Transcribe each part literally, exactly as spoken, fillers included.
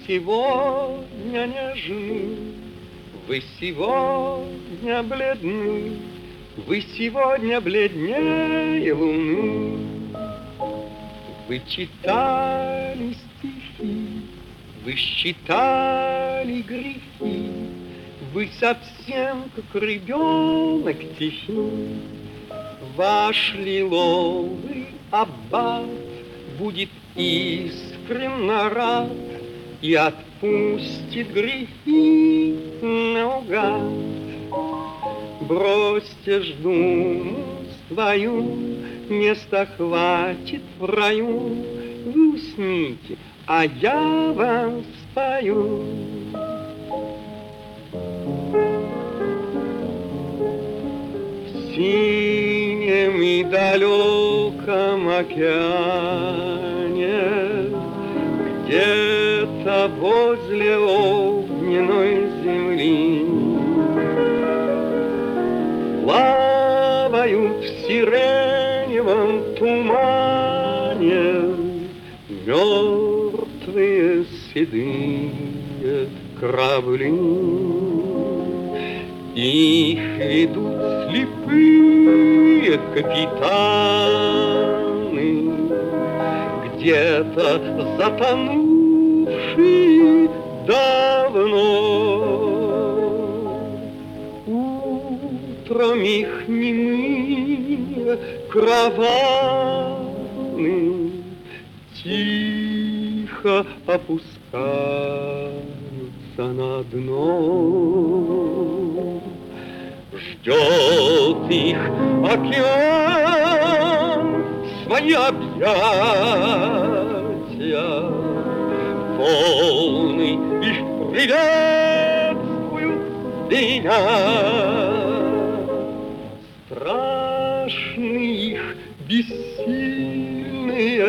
сегодня нежны, вы сегодня бледны, вы сегодня бледнее луны. Вы читали стихи, вы считали грехи, вы совсем как ребенок тихий. Ваш лиловый аббат будет искренно рад и отпустит грехи наугад. Бросьте ж думу свою, места хватит в раю. Вы усните, а я вам спою. В синем и далеком океане, где-то возле огненной земли, плавают в сиреневом тумане мертвые седые корабли. Их ведут слепые капитаны, где-то затонувшие давно. Утром их немые караваны тихо опускаются на дно. Ждет их океан свои объятия, волны их приветствуют меня. Страшны их бессильные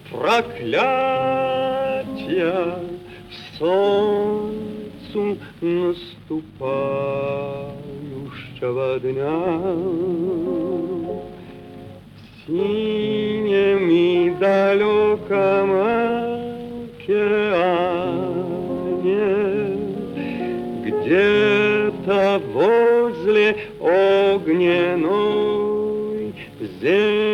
проклятия солнцу наступающего дня. В синем и далеком океане, где-то возле огненной земли,